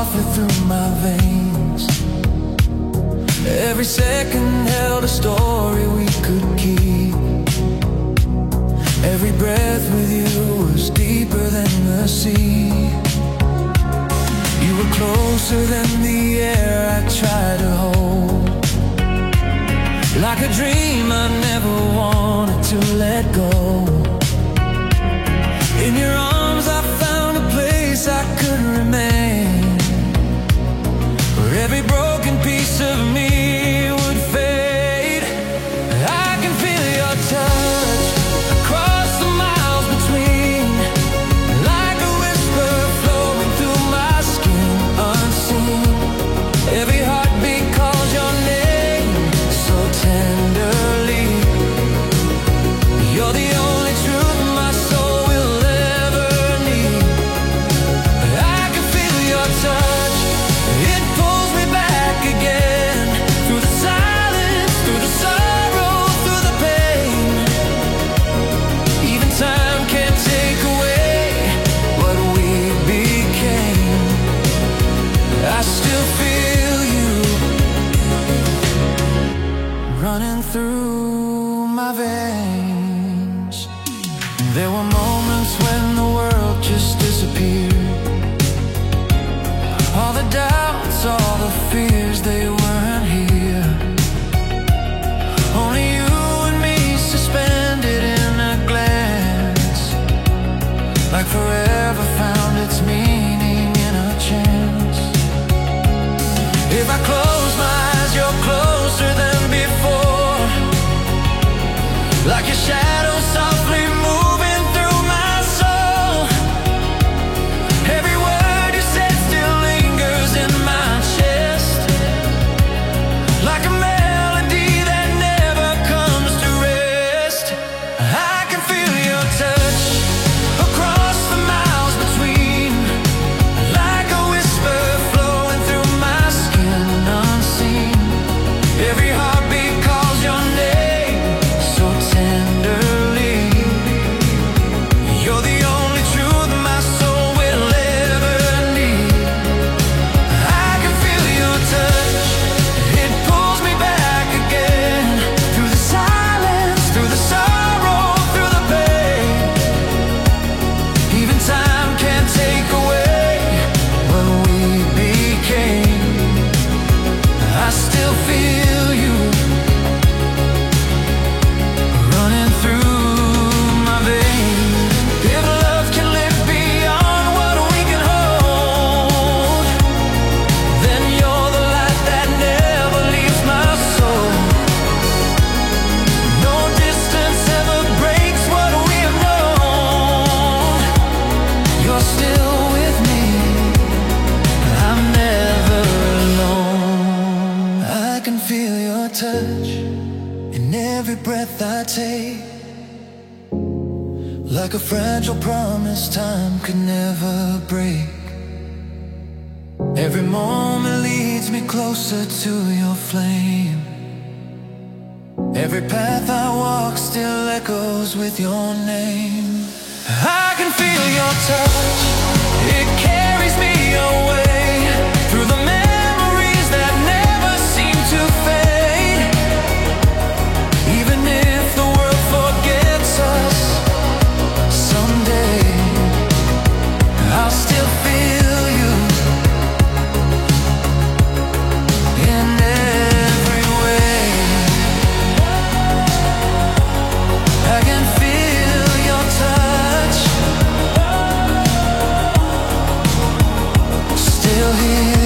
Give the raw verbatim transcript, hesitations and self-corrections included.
softly through my veins. Every second held a story we could keep. Every breath with you was deeper than the sea. You were closer than the air I tried to hold. Like a dream I never wanted to let go. In your arms I found a place I could remain, where every broken piece of me would fade. I can feel your touch across the miles between, like a whisper flowing through my skin unseen. Every heartbeat calls your name so tenderly. You're the only truth my soul will ever need. I can feel your touch, it pulls me back again, through the silence, through the sorrow, through the pain. Even time can't take away what we became. I still feel you running through my veins. There were moments when the world just disappeared. All the doubts, all the fears, they weren't here. Only you and me suspended in a glance, like forever found its meaning in a chance. If I close my eyes, you're closer than before, like your shadow softly moving through my soul. Every word you said still lingers in my chest, like a melody that never comes to rest. I can feel your touch across the miles between, like a whisper flowing through my skin unseen. Every heartbeat calls your name so tenderly. You're the only truth my soul will ever need. I can feel your touch, it pulls me back again, through the silence, through the sorrow, through the pain. Even time can't take away what we became. I still feel you running through my veins. If love can live beyond what we can hold, then you're the light that never leaves my soul. No distance ever breaks what we have known. You're still with me, I'm never alone. I can feel your touch in every breath I take, like a fragile promise time could never break. Every moment leads me closer to your flame. Every path I walk still echoes with your name. I can feel your touch, it carries me away, through the memories that never seem to fade. Even if the world forgets us someday, I'll still feel you in every way. I can feel your touch, still here.